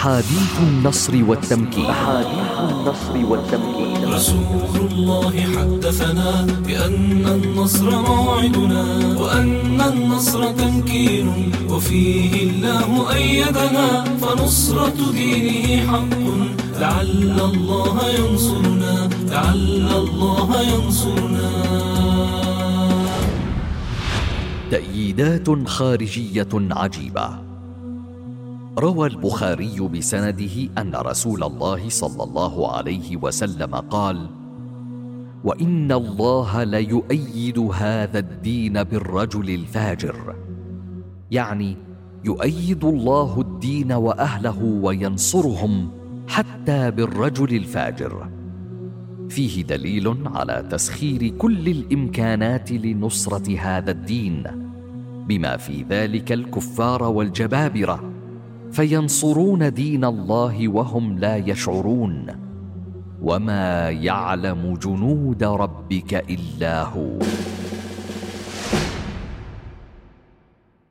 أحاديث النصر والتمكين. رسول الله حدثنا بأن النصر موعدنا، وأن النصر تمكين، وفيه الله أيدنا، فنصرة دينه حق. لعل الله ينصرنا، لعل الله ينصرنا. تأييدات خارجية عجيبة. روى البخاري بسنده أن رسول الله صلى الله عليه وسلم قال: وإن الله ليؤيد هذا الدين بالرجل الفاجر، يعني يؤيد الله الدين وأهله وينصرهم حتى بالرجل الفاجر. فيه دليل على تسخير كل الإمكانات لنصرة هذا الدين، بما في ذلك الكفار والجبابرة، فينصرون دين الله وهم لا يشعرون. وما يعلم جنود ربك إلا هو.